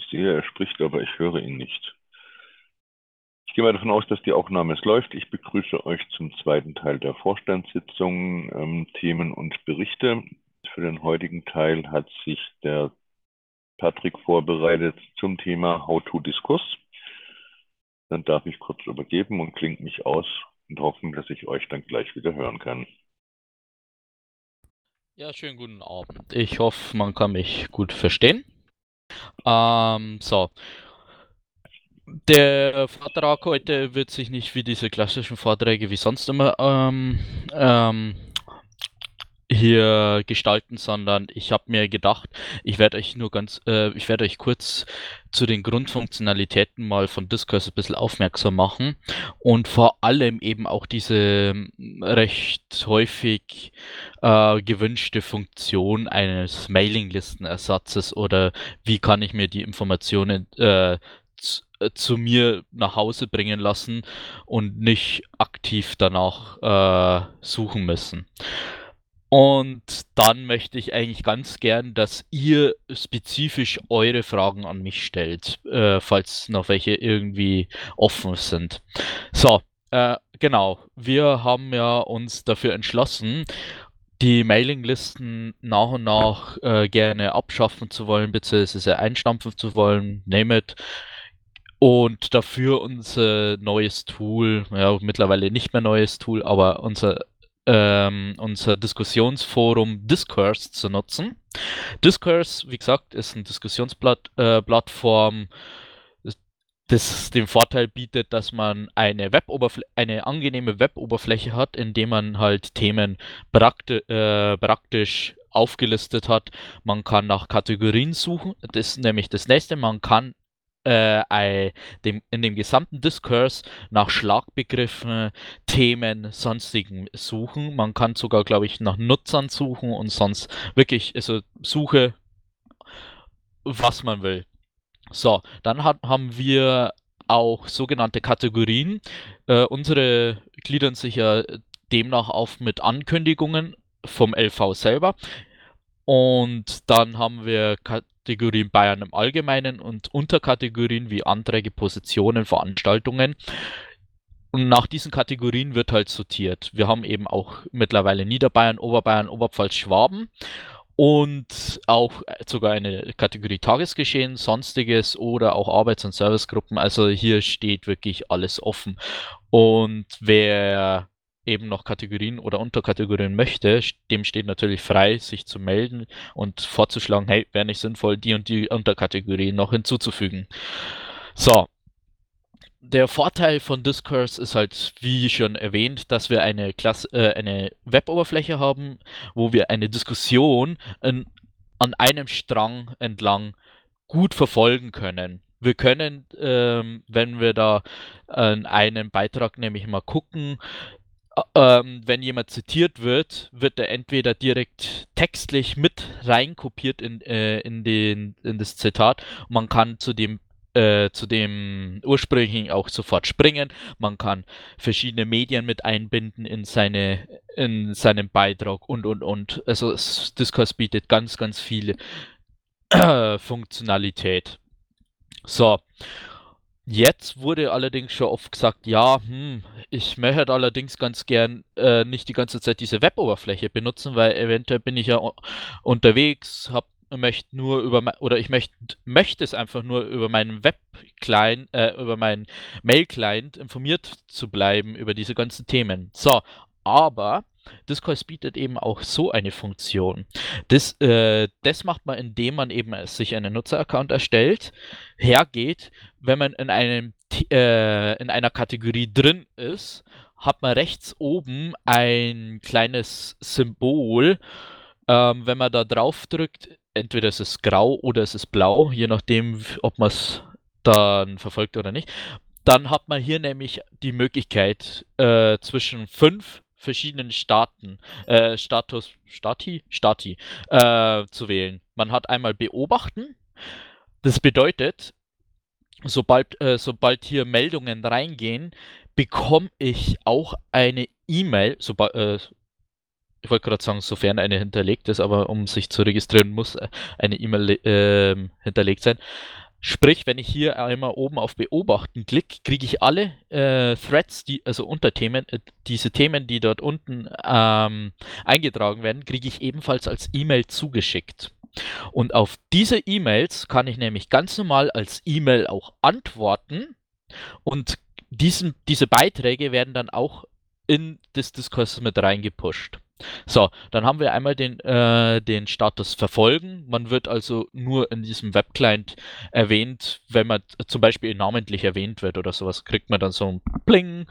Ich sehe, er spricht, aber ich höre ihn nicht. Ich gehe mal davon aus, dass die Aufnahme es läuft. Ich begrüße euch zum zweiten Teil der Vorstandssitzung, Themen und Berichte. Für den heutigen Teil hat sich der Patrick vorbereitet zum Thema How-to-Diskurs. Dann darf ich kurz übergeben und klinge mich aus und hoffen, dass ich euch dann gleich wieder hören kann. Ja, schönen guten Abend. Ich hoffe, man kann mich gut verstehen. So. Der Vortrag heute wird sich nicht wie diese klassischen Vorträge wie sonst immer hier gestalten, sondern ich habe mir gedacht, ich werde euch kurz zu den Grundfunktionalitäten mal von Discourse ein bisschen aufmerksam machen und vor allem eben auch diese recht häufig gewünschte Funktion eines Mailinglistenersatzes oder wie kann ich mir die Informationen zu mir nach Hause bringen lassen und nicht aktiv danach suchen müssen. Und dann möchte ich eigentlich ganz gern, dass ihr spezifisch eure Fragen an mich stellt, falls noch welche irgendwie offen sind. So, genau. Wir haben ja uns dafür entschlossen, die Mailinglisten nach und nach gerne abschaffen zu wollen, beziehungsweise einstampfen zu wollen, name it. Und dafür unser neues Tool, ja, mittlerweile nicht mehr neues Tool, aber unser Diskussionsforum Discourse zu nutzen. Discourse, wie gesagt, ist eine Diskussionsplattform, das den Vorteil bietet, dass man eine angenehme Web-Oberfläche hat, indem man halt Themen praktisch aufgelistet hat. Man kann nach Kategorien suchen, das ist nämlich das nächste. Man kann in dem gesamten Diskurs nach Schlagbegriffen, Themen, sonstigen suchen. Man kann sogar, glaube ich, nach Nutzern suchen und sonst wirklich, also suche, was man will. So, dann haben wir auch sogenannte Kategorien. Unsere gliedern sich ja demnach auf mit Ankündigungen vom LV selber. Und dann haben wir Kategorien Bayern im Allgemeinen und Unterkategorien wie Anträge, Positionen, Veranstaltungen. Und nach diesen Kategorien wird halt sortiert. Wir haben eben auch mittlerweile Niederbayern, Oberbayern, Oberpfalz, Schwaben und auch sogar eine Kategorie Tagesgeschehen, Sonstiges oder auch Arbeits- und Servicegruppen. Also hier steht wirklich alles offen. Und wer eben noch Kategorien oder Unterkategorien möchte, dem steht natürlich frei, sich zu melden und vorzuschlagen, hey, wäre nicht sinnvoll, die und die Unterkategorien noch hinzuzufügen. So, der Vorteil von Discourse ist halt, wie schon erwähnt, dass wir eine Web-Oberfläche haben, wo wir eine Diskussion an einem Strang entlang gut verfolgen können. Wir können, wenn wir da in einem Beitrag nämlich mal gucken, wenn jemand zitiert wird, wird er entweder direkt textlich mit reinkopiert in das Zitat. Man kann zu dem ursprünglichen auch sofort springen. Man kann verschiedene Medien mit einbinden in seinen Beitrag und. Also Discourse bietet ganz, ganz viele Funktionalität. So, jetzt wurde allerdings schon oft gesagt, ja, ich möchte allerdings ganz gern nicht die ganze Zeit diese Web-Oberfläche benutzen, weil eventuell bin ich ja unterwegs, möchte nur oder ich möchte es einfach nur über meinen Web-Client, über meinen Mail-Client informiert zu bleiben über diese ganzen Themen. So, aber Discourse bietet eben auch so eine Funktion. Das macht man, indem man eben sich einen Nutzeraccount erstellt, hergeht, wenn man in einer Kategorie drin ist, hat man rechts oben ein kleines Symbol. Wenn man da drauf drückt, entweder ist es grau oder es ist blau, je nachdem, ob man es dann verfolgt oder nicht. Dann hat man hier nämlich die Möglichkeit, zwischen 5 verschiedenen Stati, zu wählen. Man hat einmal beobachten. Das bedeutet, sobald hier Meldungen reingehen, bekomme ich auch eine E-Mail, ich wollte gerade sagen, sofern eine hinterlegt ist, aber um sich zu registrieren, muss eine E-Mail hinterlegt sein. Sprich, wenn ich hier einmal oben auf Beobachten klicke, kriege ich alle Threads, also Unterthemen, diese Themen, die dort unten eingetragen werden, kriege ich ebenfalls als E-Mail zugeschickt. Und auf diese E-Mails kann ich nämlich ganz normal als E-Mail auch antworten und diese Beiträge werden dann auch in das Diskurs mit reingepusht. So, dann haben wir einmal den Status verfolgen. Man wird also nur in diesem Webclient erwähnt, wenn man zum Beispiel namentlich erwähnt wird oder sowas, kriegt man dann so ein Pling.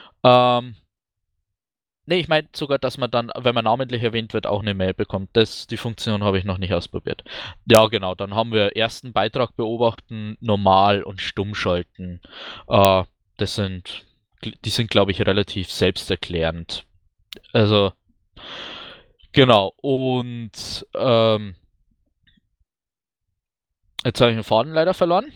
Ne, ich meine sogar, dass man dann, wenn man namentlich erwähnt wird, auch eine Mail bekommt. Die Funktion habe ich noch nicht ausprobiert. Ja, genau, dann haben wir ersten Beitrag beobachten, normal und stumm schalten. Äh, die sind, glaube ich, relativ selbsterklärend. Also, genau. Und jetzt habe ich den Faden leider verloren.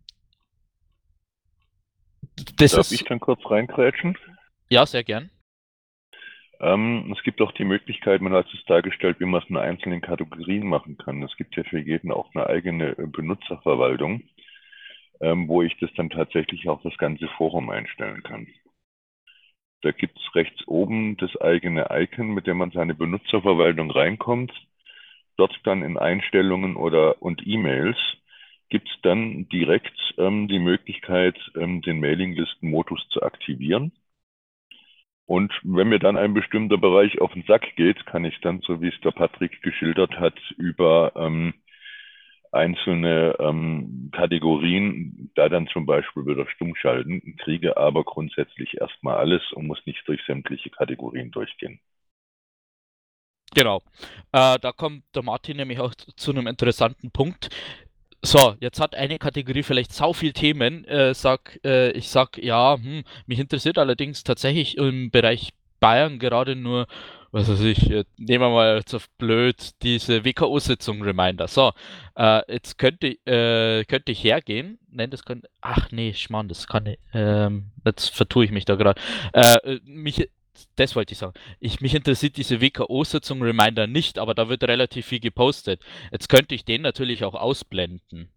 Darf ich dann kurz reinkrätschen? Ja, sehr gern. Es gibt auch die Möglichkeit, man hat es dargestellt, wie man es in einzelnen Kategorien machen kann. Es gibt ja für jeden auch eine eigene Benutzerverwaltung, wo ich das dann tatsächlich auf das ganze Forum einstellen kann. Da gibt es rechts oben das eigene Icon, mit dem man seine Benutzerverwaltung reinkommt. Dort dann in Einstellungen und E-Mails gibt es dann direkt die Möglichkeit, den Mailinglisten-Modus zu aktivieren. Und wenn mir dann ein bestimmter Bereich auf den Sack geht, kann ich dann, so wie es der Patrick geschildert hat, über einzelne Kategorien da dann zum Beispiel wieder stumm schalten, kriege aber grundsätzlich erstmal alles und muss nicht durch sämtliche Kategorien durchgehen. Genau. Da kommt der Martin nämlich auch zu einem interessanten Punkt. So, jetzt hat eine Kategorie vielleicht sau viel Themen. Ich sag, ja, mich interessiert allerdings tatsächlich im Bereich Bayern gerade nur, was weiß ich, nehmen wir mal jetzt auf blöd diese WKO-Sitzung Reminder. So, jetzt könnte ich hergehen, nein, ach nee, Schmarrn, das kann ich, jetzt vertue ich mich da gerade. Das wollte ich sagen. Mich interessiert diese WKO-Sitzung Reminder nicht, aber da wird relativ viel gepostet. Jetzt könnte ich den natürlich auch ausblenden.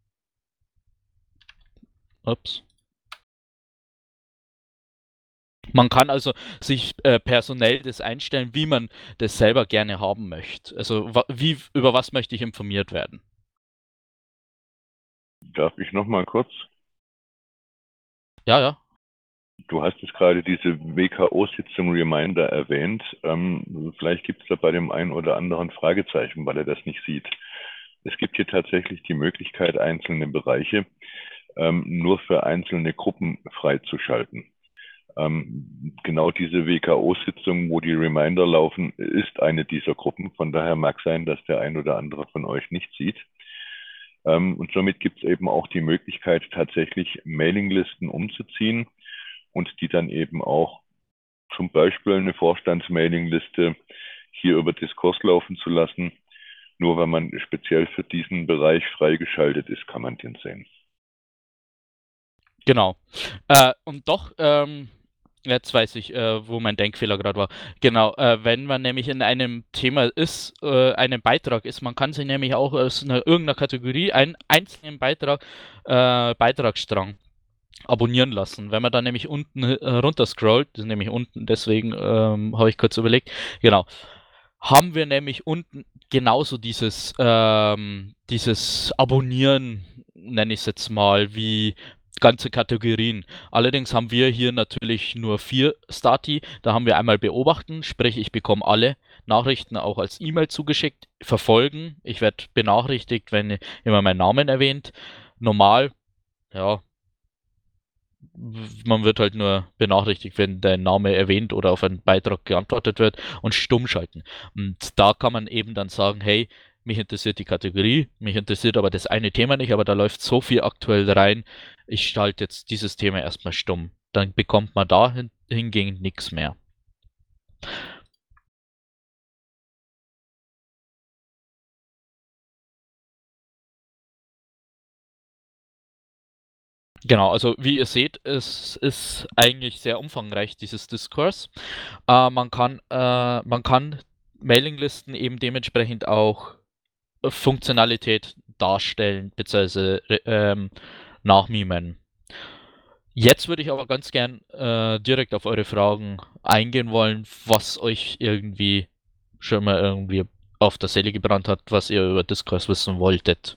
Ups. Man kann also sich personell das einstellen, wie man das selber gerne haben möchte. Also über was möchte ich informiert werden? Darf ich nochmal kurz? Ja, ja. Du hast jetzt gerade diese WKO-Sitzung Reminder erwähnt. Vielleicht gibt es da bei dem einen oder anderen Fragezeichen, weil er das nicht sieht. Es gibt hier tatsächlich die Möglichkeit, einzelne Bereiche nur für einzelne Gruppen freizuschalten. Genau diese WKO-Sitzung, wo die Reminder laufen, ist eine dieser Gruppen. Von daher mag sein, dass der ein oder andere von euch nicht sieht. Und somit gibt es eben auch die Möglichkeit, tatsächlich Mailinglisten umzuziehen und die dann eben auch zum Beispiel eine Vorstandsmailingliste hier über Diskurs laufen zu lassen. Nur wenn man speziell für diesen Bereich freigeschaltet ist, kann man den sehen. Genau. Und doch, jetzt weiß ich, wo mein Denkfehler gerade war. Genau, wenn man nämlich in einem Thema ist, einem Beitrag ist, man kann sich nämlich auch aus irgendeiner Kategorie einen einzelnen Beitragsstrang abonnieren lassen. Wenn man dann nämlich unten runter scrollt, das ist nämlich unten, deswegen habe ich kurz überlegt, genau, haben wir nämlich unten genauso dieses Abonnieren, nenne ich es jetzt mal, wie ganze Kategorien. Allerdings haben wir hier natürlich nur 4 Stati. Da haben wir einmal beobachten, sprich ich bekomme alle Nachrichten auch als E-Mail zugeschickt, verfolgen. Ich werde benachrichtigt, wenn jemand meinen Namen erwähnt. Normal, ja, man wird halt nur benachrichtigt, wenn dein Name erwähnt oder auf einen Beitrag geantwortet wird, und stumm schalten. Und da kann man eben dann sagen, hey, mich interessiert die Kategorie, mich interessiert aber das eine Thema nicht, aber da läuft so viel aktuell rein, ich schalte jetzt dieses Thema erstmal stumm. Dann bekommt man da hingegen nichts mehr. Genau, also wie ihr seht, es ist eigentlich sehr umfangreich, dieses Diskurs. Man kann Mailinglisten eben dementsprechend auch Funktionalität darstellen bzw. nachmimen. Jetzt würde ich aber ganz gern direkt auf eure Fragen eingehen wollen, was euch irgendwie schon mal irgendwie auf der Seele gebrannt hat, was ihr über Discourse wissen wolltet.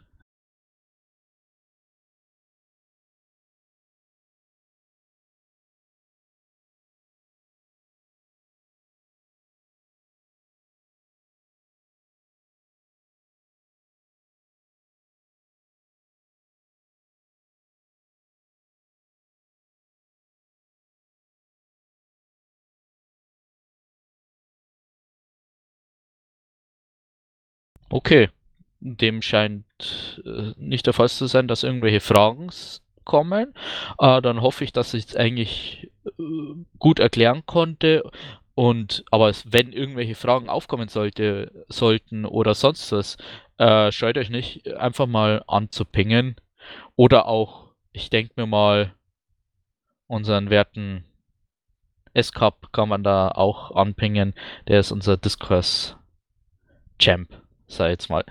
Okay, dem scheint nicht der Fall zu sein, dass irgendwelche Fragen kommen. Dann hoffe ich, dass ich es eigentlich gut erklären konnte. Aber wenn irgendwelche Fragen aufkommen sollten oder sonst was, scheut euch nicht, einfach mal anzupingen. Oder auch, ich denke mir mal, unseren werten S-Cup kann man da auch anpingen. Der ist unser Discourse-Champ, sag ich jetzt mal.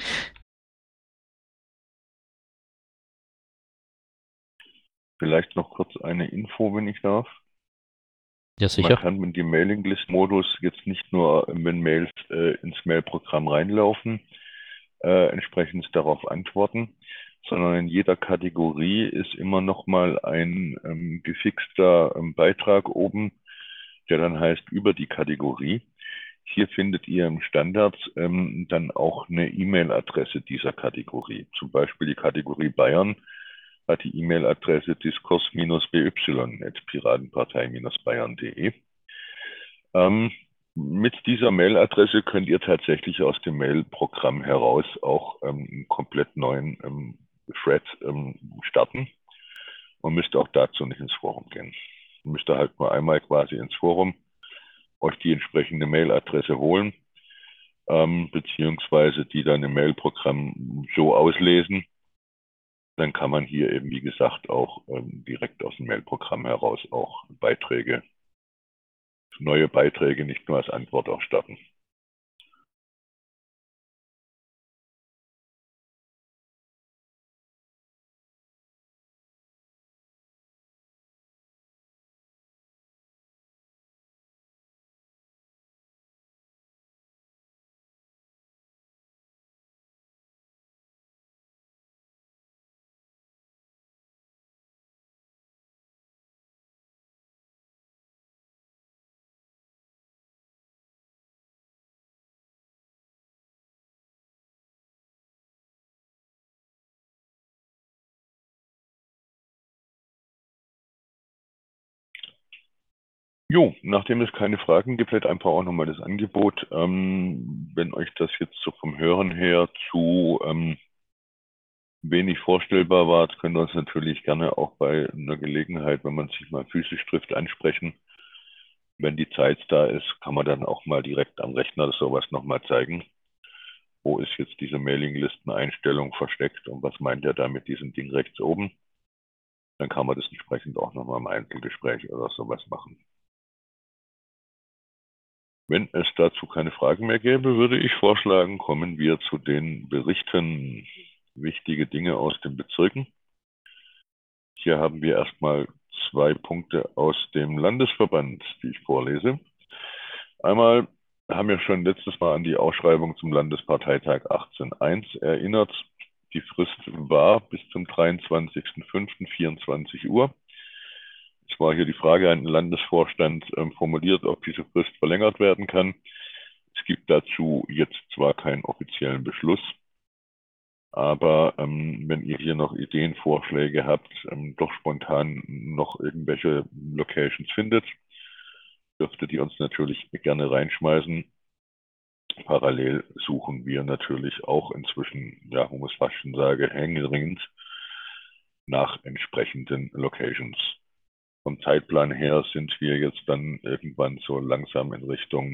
Vielleicht noch kurz eine Info, wenn ich darf. Ja, Man sicher. kann mit dem Mailinglist-Modus jetzt nicht nur, wenn Mails ins Mailprogramm reinlaufen, entsprechend darauf antworten, sondern in jeder Kategorie ist immer noch mal ein gefixter Beitrag oben, der dann heißt über die Kategorie. Hier findet ihr im Standard dann auch eine E-Mail-Adresse dieser Kategorie. Zum Beispiel die Kategorie Bayern hat die E-Mail-Adresse diskurs-by@piratenpartei-bayern.de. Mit dieser Mail-Adresse könnt ihr tatsächlich aus dem Mail-Programm heraus auch einen komplett neuen Thread starten und müsst auch dazu nicht ins Forum gehen. Ihr müsst halt nur einmal quasi ins Forum euch die entsprechende Mail-Adresse holen, beziehungsweise die dann im Mail-Programm so auslesen. Dann kann man hier eben, wie gesagt, auch direkt aus dem Mail-Programm heraus auch neue Beiträge nicht nur als Antwort auch starten. Jo, nachdem es keine Fragen gibt, vielleicht einfach auch nochmal das Angebot. Wenn euch das jetzt so vom Hören her zu wenig vorstellbar war, könnt ihr uns natürlich gerne auch bei einer Gelegenheit, wenn man sich mal physisch trifft, ansprechen. Wenn die Zeit da ist, kann man dann auch mal direkt am Rechner sowas nochmal zeigen. Wo ist jetzt diese Mailinglisten-Einstellung versteckt und was meint er da mit diesem Ding rechts oben? Dann kann man das entsprechend auch nochmal im Einzelgespräch oder sowas machen. Wenn es dazu keine Fragen mehr gäbe, würde ich vorschlagen, kommen wir zu den Berichten wichtige Dinge aus den Bezirken. Hier haben wir erstmal 2 Punkte aus dem Landesverband, die ich vorlese. Einmal haben wir schon letztes Mal an die Ausschreibung zum Landesparteitag 18.1 erinnert. Die Frist war bis zum 23.05.24 Uhr. Es war hier die Frage an den Landesvorstand formuliert, ob diese Frist verlängert werden kann. Es gibt dazu jetzt zwar keinen offiziellen Beschluss, aber wenn ihr hier noch Ideen, Vorschläge habt, doch spontan noch irgendwelche Locations findet, dürftet ihr uns natürlich gerne reinschmeißen. Parallel suchen wir natürlich auch inzwischen, ja, man muss fast schon sagen, händeringend nach entsprechenden Locations. Vom Zeitplan her sind wir jetzt dann irgendwann so langsam in Richtung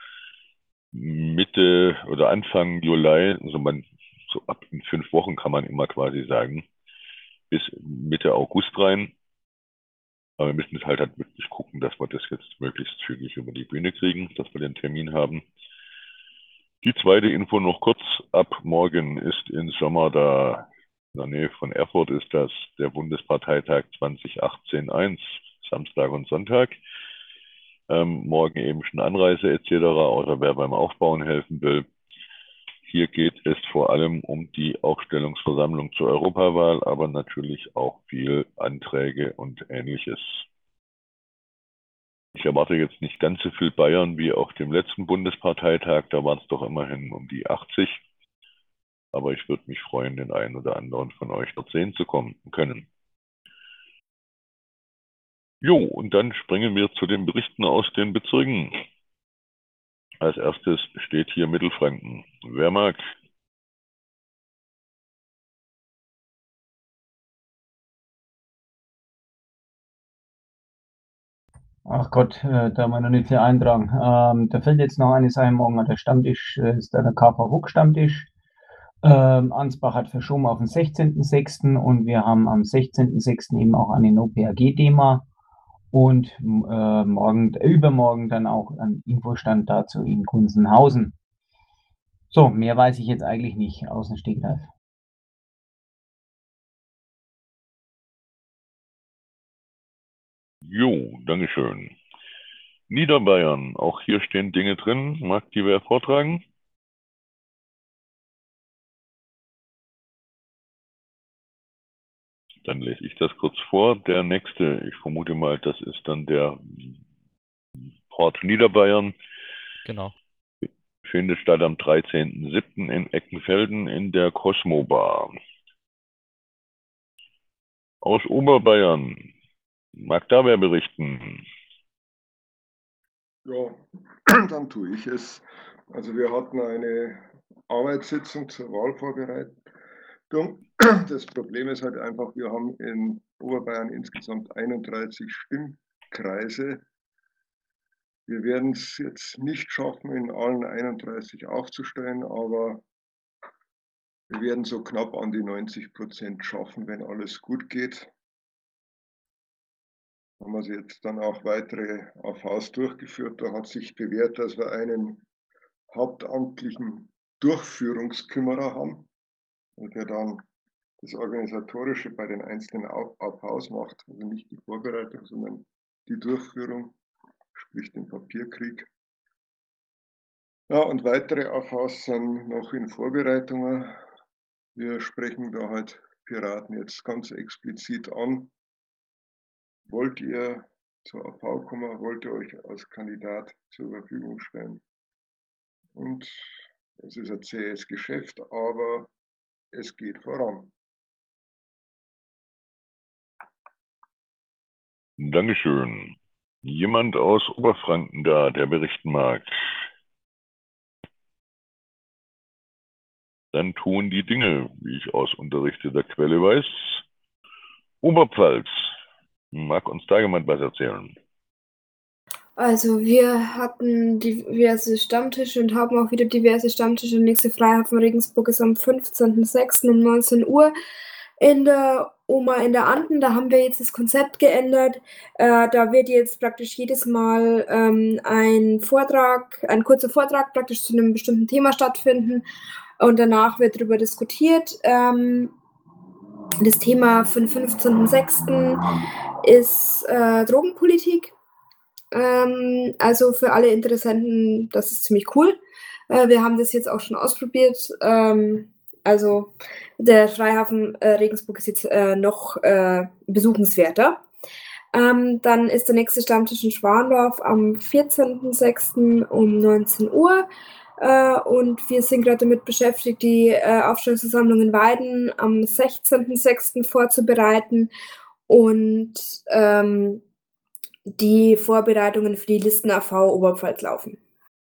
Mitte oder Anfang Juli, also so ab in 5 Wochen kann man immer quasi sagen, bis Mitte August rein. Aber wir müssen jetzt halt wirklich gucken, dass wir das jetzt möglichst zügig über die Bühne kriegen, dass wir den Termin haben. Die zweite Info noch kurz. Ab morgen ist in Sommerda, in der Nähe von Erfurt, ist das der Bundesparteitag 2018-1, Samstag und Sonntag. Morgen eben schon Anreise etc., oder wer beim Aufbauen helfen will. Hier geht es vor allem um die Aufstellungsversammlung zur Europawahl, aber natürlich auch viel Anträge und Ähnliches. Ich erwarte jetzt nicht ganz so viel Bayern wie auf dem letzten Bundesparteitag, da waren es doch immerhin um die 80. Aber ich würde mich freuen, den einen oder anderen von euch dort sehen zu kommen können. Jo, und dann springen wir zu den Berichten aus den Bezirken. Als erstes steht hier Mittelfranken. Wer mag? Ach Gott, da haben wir noch nicht viel eintragen. Da fällt jetzt noch eine Sache morgen an der Stammtisch, ist da der KV Huck Stammtisch. Ansbach hat verschoben auf den 16.06. und wir haben am 16.06. eben auch eine No-PAG-Thema und übermorgen dann auch ein Infostand dazu in Gunzenhausen. So, mehr weiß ich jetzt eigentlich nicht aus dem Stegreif. Jo, Dankeschön. Niederbayern, auch hier stehen Dinge drin. Mag die wer vortragen? Dann lese ich das kurz vor. Der nächste, ich vermute mal, das ist dann der Port Niederbayern. Genau. Findet statt am 13.07. in Eckenfelden in der Cosmo Bar. Aus Oberbayern, mag da wer berichten? Ja, dann tue ich es. Also wir hatten eine Arbeitssitzung zur Wahlvorbereitung. Das Problem ist halt einfach, wir haben in Oberbayern insgesamt 31 Stimmkreise. Wir werden es jetzt nicht schaffen, in allen 31 aufzustellen, aber wir werden so knapp an die 90% schaffen, wenn alles gut geht. Haben wir jetzt dann auch weitere AVs durchgeführt. Da hat sich bewährt, dass wir einen hauptamtlichen Durchführungskümmerer haben, der dann das Organisatorische bei den einzelnen AVs macht, also nicht die Vorbereitung, sondern die Durchführung, sprich den Papierkrieg. Ja, und weitere AVs sind noch in Vorbereitungen. Wir sprechen da halt Piraten jetzt ganz explizit an. Wollt ihr zur AV kommen, wollt ihr euch als Kandidat zur Verfügung stellen? Und es ist ein zähes Geschäft, aber es geht voran. Dankeschön. Jemand aus Oberfranken da, der berichten mag? Dann tun die Dinge, wie ich aus unterrichteter Quelle weiß. Oberpfalz, mag uns da jemand was erzählen? Also wir hatten diverse Stammtische und haben auch wieder diverse Stammtische. Nächste Freihafen Regensburg ist am 15.06. um 19 Uhr in der Oma in der Anden. Da haben wir jetzt das Konzept geändert. Da wird jetzt praktisch jedes Mal ein kurzer Vortrag praktisch zu einem bestimmten Thema stattfinden und danach wird darüber diskutiert. Das Thema für den 15.06. ist Drogenpolitik. Also für alle Interessenten, das ist ziemlich cool. Wir haben das jetzt auch schon ausprobiert. Also der Freihafen Regensburg ist jetzt noch besuchenswerter. Dann ist der nächste Stammtisch in Schwandorf am 14.06. um 19 Uhr. Und wir sind gerade damit beschäftigt, die Aufstellungsversammlung in Weiden am 16.06. vorzubereiten. Und die Vorbereitungen für die Listen-AV Oberpfalz laufen.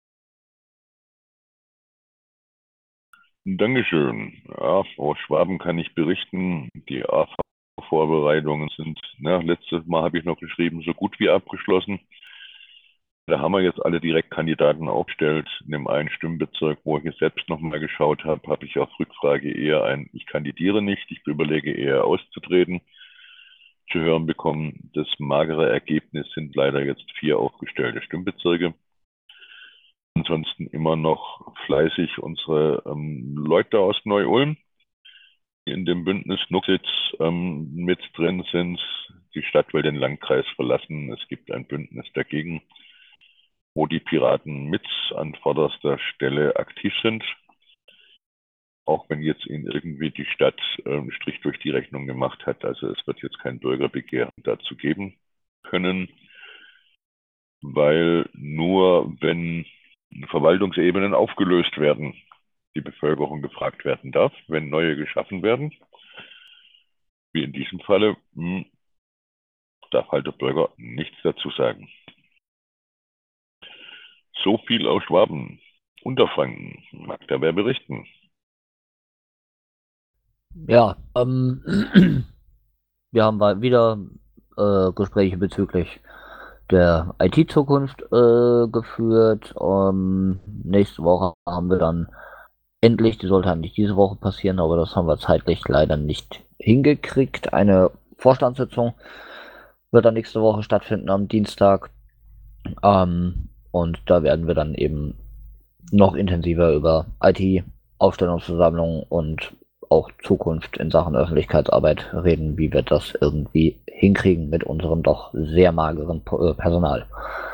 Dankeschön. Ja, aus Schwaben kann ich berichten, die AV-Vorbereitungen sind, letztes Mal habe ich noch geschrieben, so gut wie abgeschlossen. Da haben wir jetzt alle Direktkandidaten aufgestellt. In dem einen Stimmbezirk, wo ich jetzt selbst nochmal geschaut habe, habe ich auf Rückfrage eher ich kandidiere nicht, ich überlege eher auszutreten, zu hören bekommen. Das magere Ergebnis sind leider jetzt 4 aufgestellte Stimmbezirke. Und ansonsten immer noch fleißig unsere Leute aus Neu-Ulm, die in dem Bündnis Nucksitz mit drin sind. Die Stadt will den Landkreis verlassen. Es gibt ein Bündnis dagegen, wo die Piraten mit an vorderster Stelle aktiv sind. Auch wenn jetzt ihnen irgendwie die Stadt einen Strich durch die Rechnung gemacht hat. Also es wird jetzt kein Bürgerbegehren dazu geben können, weil nur wenn Verwaltungsebenen aufgelöst werden, die Bevölkerung gefragt werden darf, wenn neue geschaffen werden, wie in diesem Falle, darf halt der Bürger nichts dazu sagen. So viel aus Schwaben. Unterfranken. Mag da wer berichten? Ja, wir haben mal wieder Gespräche bezüglich der IT-Zukunft geführt. Nächste Woche haben wir dann endlich, die sollte eigentlich diese Woche passieren, aber das haben wir zeitlich leider nicht hingekriegt. Eine Vorstandssitzung wird dann nächste Woche stattfinden am Dienstag. Und da werden wir dann eben noch intensiver über IT, Aufstellungsversammlungen und auch Zukunft in Sachen Öffentlichkeitsarbeit reden, wie wir das irgendwie hinkriegen mit unserem doch sehr mageren Personal.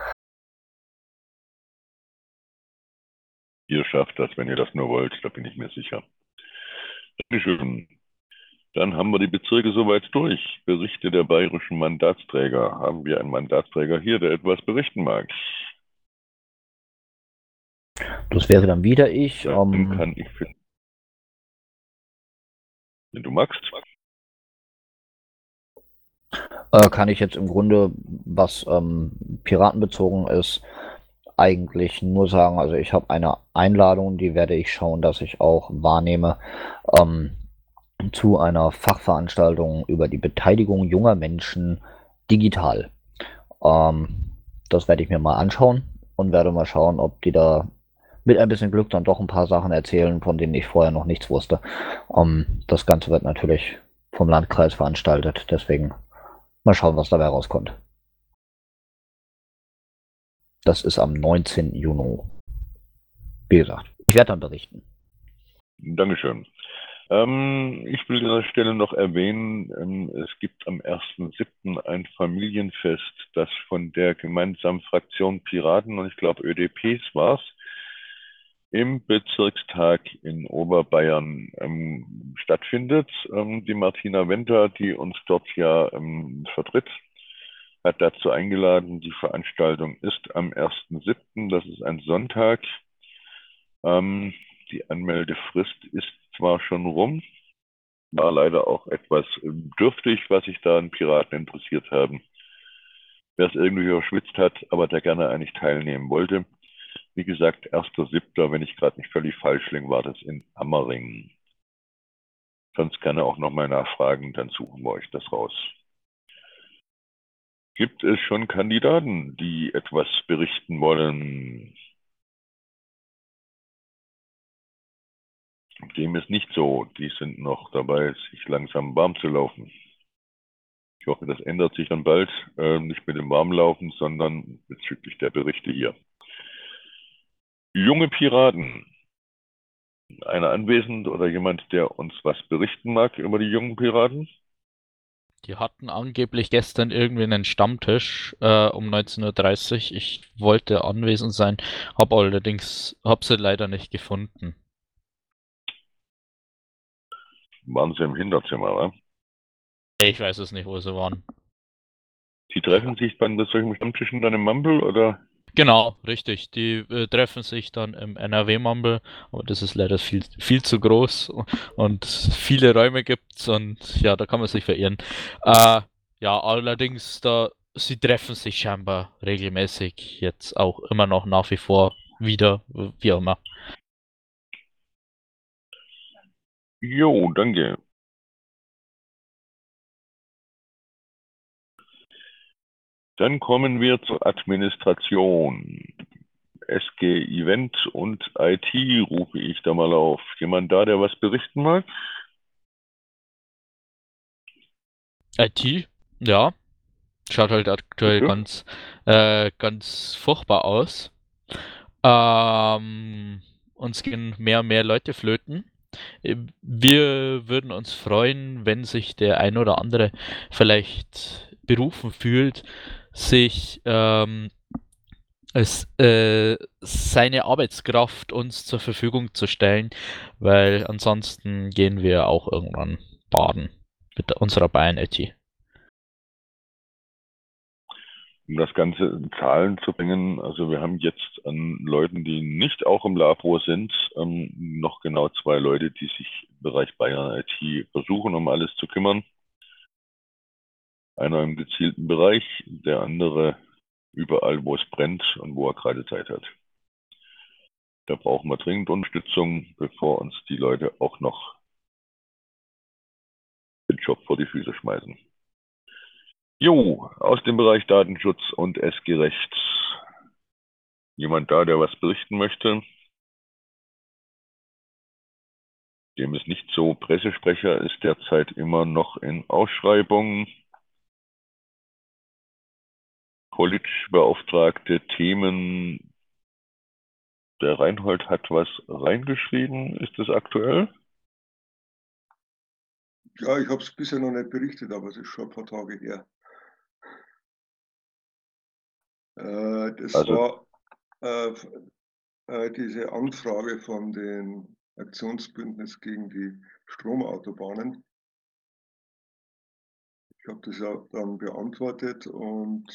Ihr schafft das, wenn ihr das nur wollt, da bin ich mir sicher. Dankeschön. Dann haben wir die Bezirke soweit durch. Berichte der bayerischen Mandatsträger. Haben wir einen Mandatsträger hier, der etwas berichten mag? Das wäre dann wieder ich. Dann kann ich finden. Wenn du magst. Kann ich jetzt im Grunde, was piratenbezogen ist, eigentlich nur sagen, also ich habe eine Einladung, die werde ich schauen, dass ich auch wahrnehme, zu einer Fachveranstaltung über die Beteiligung junger Menschen digital. Das werde ich mir mal anschauen und werde mal schauen, ob die da mit ein bisschen Glück dann doch ein paar Sachen erzählen, von denen ich vorher noch nichts wusste. Das Ganze wird natürlich vom Landkreis veranstaltet, deswegen mal schauen, was dabei rauskommt. Das ist am 19. Juni. Wie gesagt, ich werde dann berichten. Dankeschön. Ich will an der Stelle noch erwähnen, es gibt am 1.7. ein Familienfest, das von der gemeinsamen Fraktion Piraten und ich glaube ÖDPs war es, im Bezirkstag in Oberbayern stattfindet. Die Martina Wenter, die uns dort ja vertritt, hat dazu eingeladen. Die Veranstaltung ist am 1.7., das ist ein Sonntag. Die Anmeldefrist ist zwar schon rum, war leider auch etwas dürftig, was sich da an Piraten interessiert haben. Wer es irgendwie überschwitzt hat, aber der gerne eigentlich teilnehmen wollte. Wie gesagt, 1.7., wenn ich gerade nicht völlig falsch liege, war das in Ammering. Sonst gerne auch nochmal nachfragen, dann suchen wir euch das raus. Gibt es schon Kandidaten, die etwas berichten wollen? Dem ist nicht so. Die sind noch dabei, sich langsam warm zu laufen. Ich hoffe, das ändert sich dann bald. Nicht mit dem Warmlaufen, sondern bezüglich der Berichte hier. Junge Piraten. Einer anwesend oder jemand, der uns was berichten mag über die jungen Piraten? Die hatten angeblich gestern irgendwie einen Stammtisch um 19:30 Uhr. Ich wollte anwesend sein, habe sie leider nicht gefunden. Waren sie im Hinterzimmer, wa? Ich weiß es nicht, wo sie waren. Die treffen sich dann bei solchen Stammtischen dann im Mumble, oder? Genau, richtig. Die treffen sich dann im NRW-Mumble, aber das ist leider viel zu groß und viele Räume gibt's und ja, da kann man sich verirren. Ja, allerdings, sie treffen sich scheinbar regelmäßig, jetzt auch immer noch nach wie vor wieder, wie auch immer. Jo, danke. Dann kommen wir zur Administration. SG Event und IT rufe ich da mal auf. Jemand da, der was berichten mag? IT, ja, schaut halt aktuell Okay. ganz furchtbar aus. Uns gehen mehr und mehr Leute flöten. Wir würden uns freuen, wenn sich der ein oder andere vielleicht berufen fühlt, sich seine Arbeitskraft uns zur Verfügung zu stellen, weil ansonsten gehen wir auch irgendwann baden mit unserer Bayern-IT. Um das Ganze in Zahlen zu bringen, also wir haben jetzt an Leuten, die nicht auch im Labor sind, noch genau 2 Leute, die sich im Bereich Bayern IT versuchen, um alles zu kümmern. Einer im gezielten Bereich, der andere überall, wo es brennt und wo er gerade Zeit hat. Da brauchen wir dringend Unterstützung, bevor uns die Leute auch noch den Job vor die Füße schmeißen. Jo, aus dem Bereich Datenschutz und S-Gerecht. Jemand da, der was berichten möchte? Dem ist nicht so. Pressesprecher ist derzeit immer noch in Ausschreibung. College-Beauftragte Themen. Der Reinhold hat was reingeschrieben. Ist das aktuell? Ja, ich habe es bisher noch nicht berichtet, aber es ist schon ein paar Tage her. Das Also- war diese Anfrage von dem Aktionsbündnis gegen die Stromautobahnen. Ich habe das ja dann beantwortet und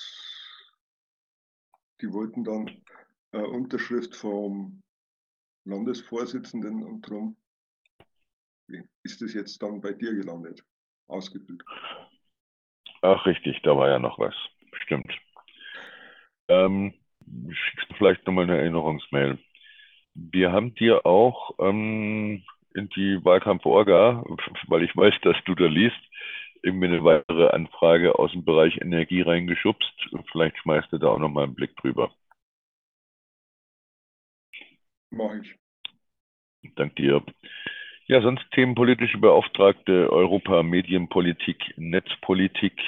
die wollten dann Unterschrift vom Landesvorsitzenden und darum ist das jetzt dann bei dir gelandet, ausgefüllt. Ach, richtig, da war ja noch was. Stimmt. Schickst du vielleicht nochmal eine Erinnerungsmail. Wir haben dir auch in die Wahlkampf-Orga, weil ich weiß, dass du da liest, irgendwie eine weitere Anfrage aus dem Bereich Energie reingeschubst. Vielleicht schmeißt du da auch nochmal einen Blick drüber. Mache ich. Dank dir. Ja, sonst themenpolitische Beauftragte, Europa, Medienpolitik, Netzpolitik.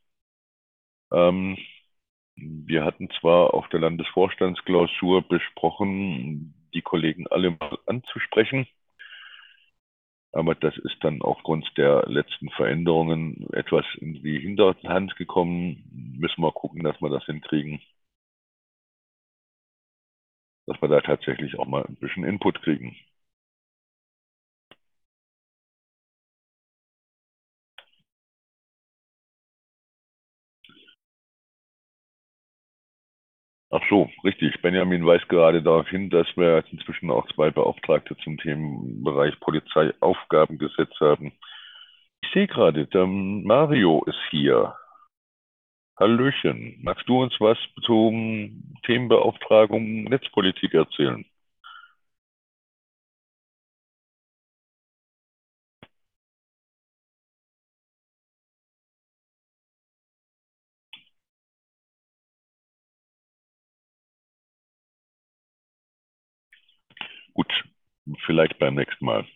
Wir hatten zwar auf der Landesvorstandsklausur besprochen, die Kollegen alle mal anzusprechen, aber das ist dann aufgrund der letzten Veränderungen etwas in die Hinterhand gekommen. Müssen wir gucken, dass wir das hinkriegen. Dass wir da tatsächlich auch mal ein bisschen Input kriegen. Ach so, richtig. Benjamin weist gerade darauf hin, dass wir jetzt inzwischen auch 2 Beauftragte zum Themenbereich Polizeiaufgabengesetz haben. Ich sehe gerade, der Mario ist hier. Hallöchen. Magst du uns was zum Themenbeauftragung Netzpolitik erzählen? Gut, vielleicht beim nächsten Mal.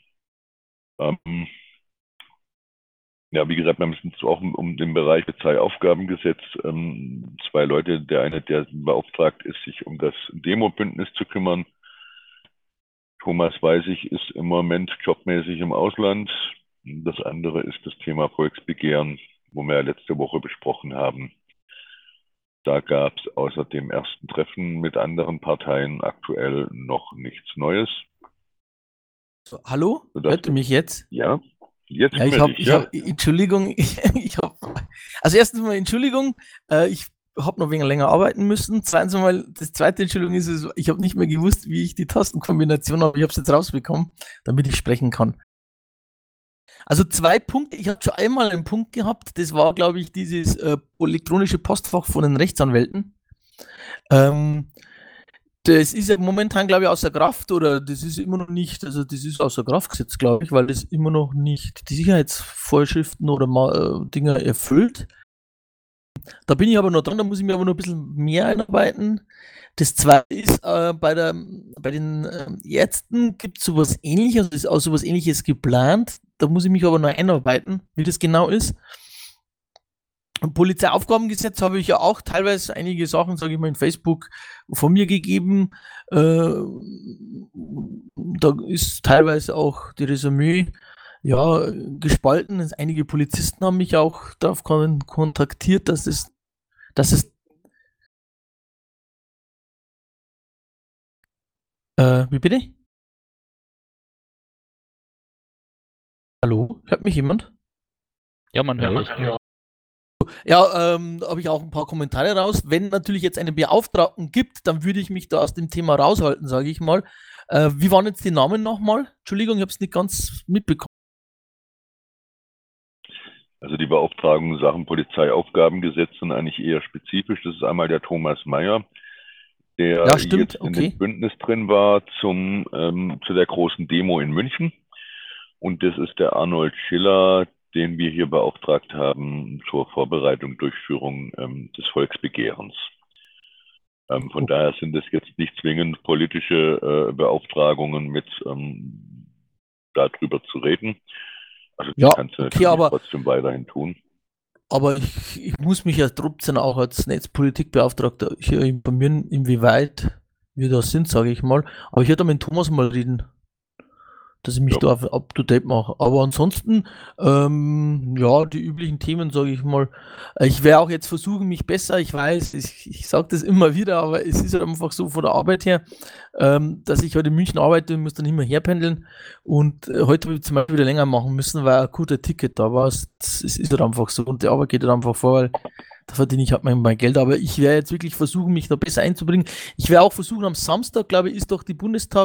Ja, wie gesagt, wir müssen es auch um den Bereich Polizeiaufgabengesetz 2 Leute, der eine, der beauftragt ist, sich um das Demo-Bündnis zu kümmern. Thomas Weisig ist im Moment jobmäßig im Ausland. Das andere ist das Thema Volksbegehren, wo wir ja letzte Woche besprochen haben. Da gab es außer dem ersten Treffen mit anderen Parteien aktuell noch nichts Neues. So, hallo? Hört ihr mich jetzt? Ja, jetzt Ja, Entschuldigung, also erstens mal Entschuldigung, ich habe noch weniger länger arbeiten müssen. Zweitens mal, das zweite Entschuldigung ist, ich habe nicht mehr gewusst, wie ich die Tastenkombination habe. Ich habe es jetzt rausbekommen, damit ich sprechen kann. Also 2 Punkte, ich habe schon einmal einen Punkt gehabt, das war, glaube ich, dieses elektronische Postfach von den Rechtsanwälten. Das ist ja momentan, glaube ich, außer Kraft oder das ist immer noch nicht, also das ist außer Kraft gesetzt, glaube ich, weil das immer noch nicht die Sicherheitsvorschriften oder Dinge erfüllt. Da bin ich aber noch dran, da muss ich mir aber noch ein bisschen mehr einarbeiten. Das zweite ist, bei den Ärzten gibt es sowas Ähnliches, ist auch sowas Ähnliches geplant. Da muss ich mich aber noch einarbeiten, wie das genau ist. Im Polizeiaufgabengesetz habe ich ja auch teilweise einige Sachen, sage ich mal, in Facebook von mir gegeben. Da ist teilweise auch die Resümee ja gespalten. Einige Polizisten haben mich auch darauf kontaktiert, dass es wie bitte? Hallo, hört mich jemand? Ja, man hört dich. Ja, habe ich auch ein paar Kommentare raus. Wenn natürlich jetzt einen Beauftragten gibt, dann würde ich mich da aus dem Thema raushalten, sage ich mal. Wie waren jetzt die Namen nochmal? Entschuldigung, ich habe es nicht ganz mitbekommen. Also die Beauftragung Sachen Polizeiaufgabengesetz sind eigentlich eher spezifisch. Das ist einmal der Thomas Mayer, der Ja, stimmt, jetzt in okay. dem Bündnis drin war zu der großen Demo in München. Und das ist der Arnold Schiller, den wir hier beauftragt haben zur Vorbereitung, Durchführung des Volksbegehrens. Von daher sind das jetzt nicht zwingend politische Beauftragungen mit darüber zu reden. Also das Ja, kannst du okay, natürlich trotzdem weiterhin tun. aber ich muss mich ja trotzdem auch als Netzpolitikbeauftragter hier informieren, inwieweit wir da sind, sage ich mal. Aber ich werde mit Thomas mal reden, dass ich mich da up to date mache. Aber ansonsten, ja, die üblichen Themen, sage ich mal. Ich werde auch jetzt versuchen, mich besser, ich weiß, ich sage das immer wieder, aber es ist halt einfach so von der Arbeit her, dass ich heute in München arbeite und muss dann immer herpendeln. Und heute habe ich zum Beispiel wieder länger machen müssen, weil ein guter Ticket da war. Es ist halt einfach so und die Arbeit geht halt einfach vor, weil da verdiene ich halt mein Geld. Aber ich werde jetzt wirklich versuchen, mich da besser einzubringen. Ich werde auch versuchen, am Samstag, glaube ich, ist doch die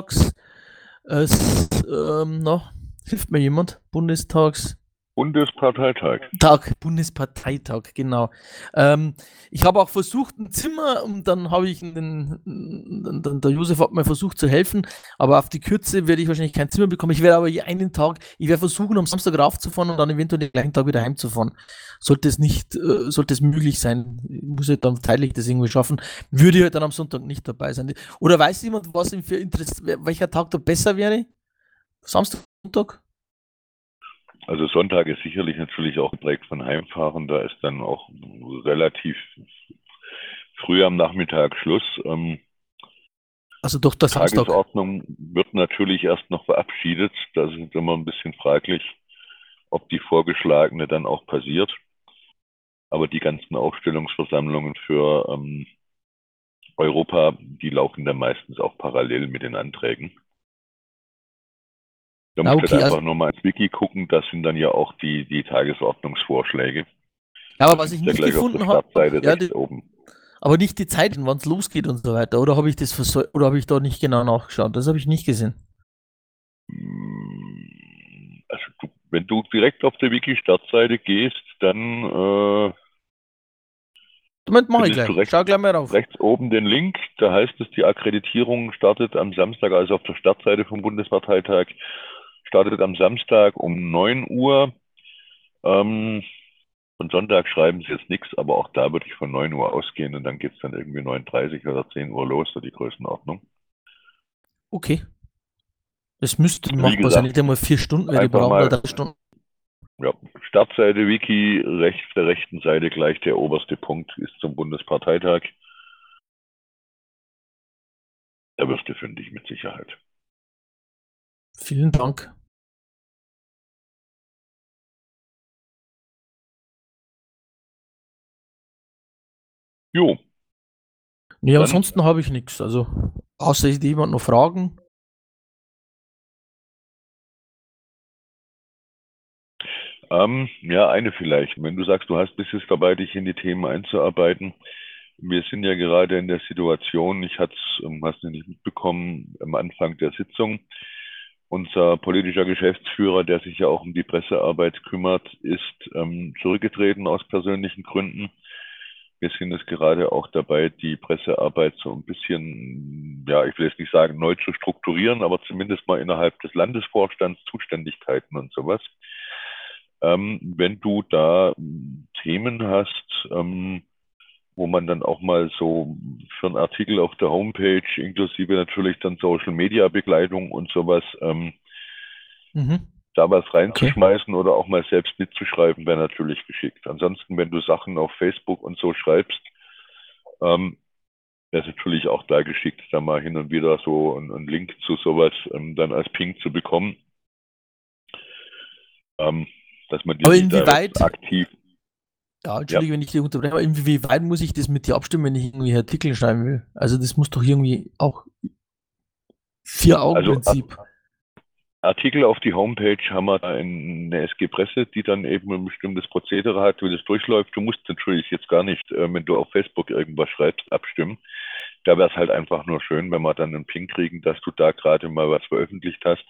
hilft mir jemand? Bundesparteitag. Bundesparteitag, genau. Ich habe auch versucht, ein Zimmer, und dann habe ich der Josef hat mir versucht zu helfen, aber auf die Kürze werde ich wahrscheinlich kein Zimmer bekommen. Ich werde aber einen Tag, ich werde versuchen, am Samstag raufzufahren und dann eventuell den gleichen Tag wieder heimzufahren. Sollte es möglich sein, muss ich dann zeitlich das irgendwie schaffen, würde ich halt dann am Sonntag nicht dabei sein. Oder weiß jemand, was ihm für welcher Tag da besser wäre? Samstag, Sonntag? Also Sonntag ist sicherlich natürlich auch geprägt von Heimfahren. Da ist dann auch relativ früh am Nachmittag Schluss. Also doch der Samstag. Tagesordnung wird natürlich erst noch verabschiedet. Das ist immer ein bisschen fraglich, ob die vorgeschlagene dann auch passiert. Aber die ganzen Aufstellungsversammlungen für Europa, die laufen dann meistens auch parallel mit den Anträgen. Da musst du einfach nochmal ins Wiki gucken, das sind dann ja auch die Tagesordnungsvorschläge. Ja, aber was ich nicht gefunden habe, oben. Aber nicht die Zeiten, wann es losgeht und so weiter. Oder habe ich ich da nicht genau nachgeschaut? Das habe ich nicht gesehen. Also wenn du direkt auf der Wiki-Startseite gehst, dann Moment, mache ich gleich. Schau gleich mal rauf. Rechts oben den Link, da heißt es, die Akkreditierung startet am Samstag, also auf der Startseite vom Bundesparteitag, startet am Samstag um 9 Uhr. Von Sonntag schreiben sie jetzt nichts, aber auch da würde ich von 9 Uhr ausgehen und dann geht es dann irgendwie 9:30 oder 10 Uhr los, so die Größenordnung. Okay. Das müsste machbar sein, nicht einmal 4 Stunden, wenn die brauchen, oder 3 Stunden. Ja, Startseite Wiki, auf der rechten Seite gleich der oberste Punkt ist zum Bundesparteitag. Da wirst du fündig mit Sicherheit. Vielen Dank. Jo. Nee, ansonsten habe ich nichts. Also, außer ist jemand noch Fragen? Ja, eine vielleicht. Wenn du sagst, bist jetzt dabei, dich in die Themen einzuarbeiten. Wir sind ja gerade in der Situation, hast du nicht mitbekommen, am Anfang der Sitzung. Unser politischer Geschäftsführer, der sich ja auch um die Pressearbeit kümmert, ist zurückgetreten aus persönlichen Gründen. Wir sind jetzt gerade auch dabei, die Pressearbeit so ein bisschen, ja, ich will jetzt nicht sagen, neu zu strukturieren, aber zumindest mal innerhalb des Landesvorstands, Zuständigkeiten und sowas. Wenn du da Themen hast, wo man dann auch mal so für einen Artikel auf der Homepage, inklusive natürlich dann Social-Media-Begleitung und sowas, da was reinzuschmeißen oder auch mal selbst mitzuschreiben, wäre natürlich geschickt. Ansonsten, wenn du Sachen auf Facebook und so schreibst, wäre es natürlich auch da geschickt, da mal hin und wieder so einen Link zu sowas dann als Ping zu bekommen. Dass man die Aber nicht direkt inwieweit, aktiv. ja, Entschuldige, wenn ich dich unterbreche, aber inwieweit muss ich das mit dir abstimmen, wenn ich irgendwie Artikel schreiben will? Also das muss doch irgendwie auch Vier-Augen-Prinzip. Artikel auf die Homepage haben wir da eine SG-Presse, die dann eben ein bestimmtes Prozedere hat, wie das durchläuft. Du musst natürlich jetzt gar nicht, wenn du auf Facebook irgendwas schreibst, abstimmen. Da wäre es halt einfach nur schön, wenn wir dann einen Ping kriegen, dass du da gerade mal was veröffentlicht hast.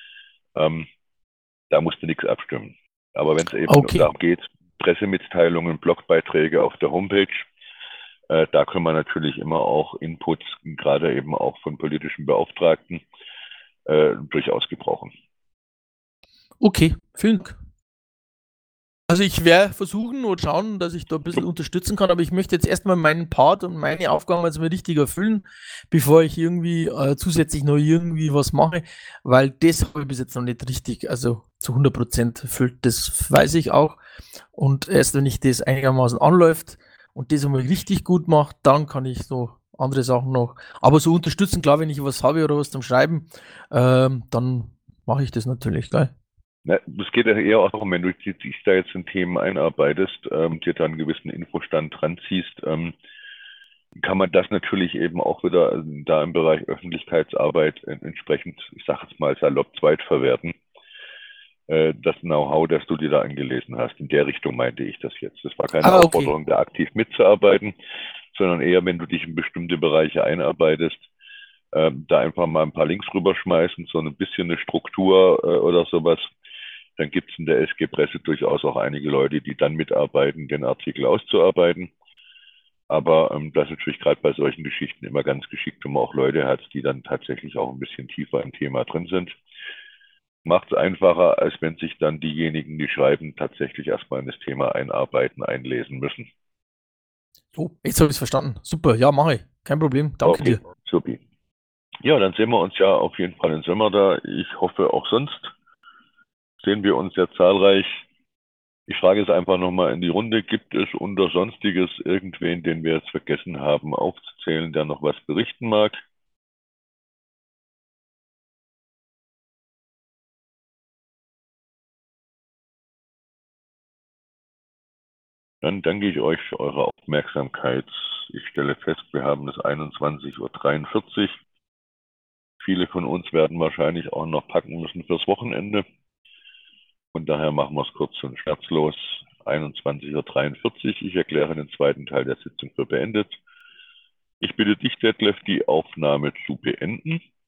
Da musst du nichts abstimmen. Aber wenn es eben darum geht, Pressemitteilungen, Blogbeiträge auf der Homepage, da können wir natürlich immer auch Inputs, gerade eben auch von politischen Beauftragten, durchaus gebrauchen. Okay, vielen Dank. Also ich werde versuchen und schauen, dass ich da ein bisschen unterstützen kann, aber ich möchte jetzt erstmal meinen Part und meine Aufgaben also mal richtig erfüllen, bevor ich irgendwie zusätzlich noch irgendwie was mache, weil das habe ich bis jetzt noch nicht richtig, also zu 100% erfüllt, das weiß ich auch. Und erst wenn ich das einigermaßen anläuft und das einmal richtig gut mache, dann kann ich so andere Sachen noch, aber so unterstützen, klar, wenn ich was habe oder was zum Schreiben, dann mache ich das natürlich, geil. Es geht ja eher auch darum, wenn du dich da jetzt in Themen einarbeitest, dir dann einen gewissen Infostand dran ziehst, kann man das natürlich eben auch wieder da im Bereich Öffentlichkeitsarbeit entsprechend, ich sage jetzt mal salopp, zweitverwerten. Das Know-how, das du dir da angelesen hast. In der Richtung meinte ich das jetzt. Das war keine Aufforderung, da aktiv mitzuarbeiten, sondern eher, wenn du dich in bestimmte Bereiche einarbeitest, da einfach mal ein paar Links rüberschmeißen, so ein bisschen eine Struktur oder sowas. Dann gibt es in der SG-Presse durchaus auch einige Leute, die dann mitarbeiten, den Artikel auszuarbeiten. Aber das ist natürlich gerade bei solchen Geschichten immer ganz geschickt, wenn man auch Leute hat, die dann tatsächlich auch ein bisschen tiefer im Thema drin sind. Macht es einfacher, als wenn sich dann diejenigen, die schreiben, tatsächlich erstmal in das Thema einarbeiten, einlesen müssen. Oh, jetzt habe ich es verstanden. Super, ja, mache ich. Kein Problem. Danke dir. Super. Ja, dann sehen wir uns ja auf jeden Fall im Sommer da. Ich hoffe auch sonst sehen wir uns ja zahlreich. Ich frage es einfach nochmal in die Runde. Gibt es unter Sonstiges irgendwen, den wir jetzt vergessen haben aufzuzählen, der noch was berichten mag? Dann danke ich euch für eure Aufmerksamkeit. Ich stelle fest, wir haben es 21:43 Uhr. Viele von uns werden wahrscheinlich auch noch packen müssen fürs Wochenende. Von daher machen wir es kurz und schmerzlos. 21:43 Uhr. Ich erkläre den zweiten Teil der Sitzung für beendet. Ich bitte dich, Detlef, die Aufnahme zu beenden.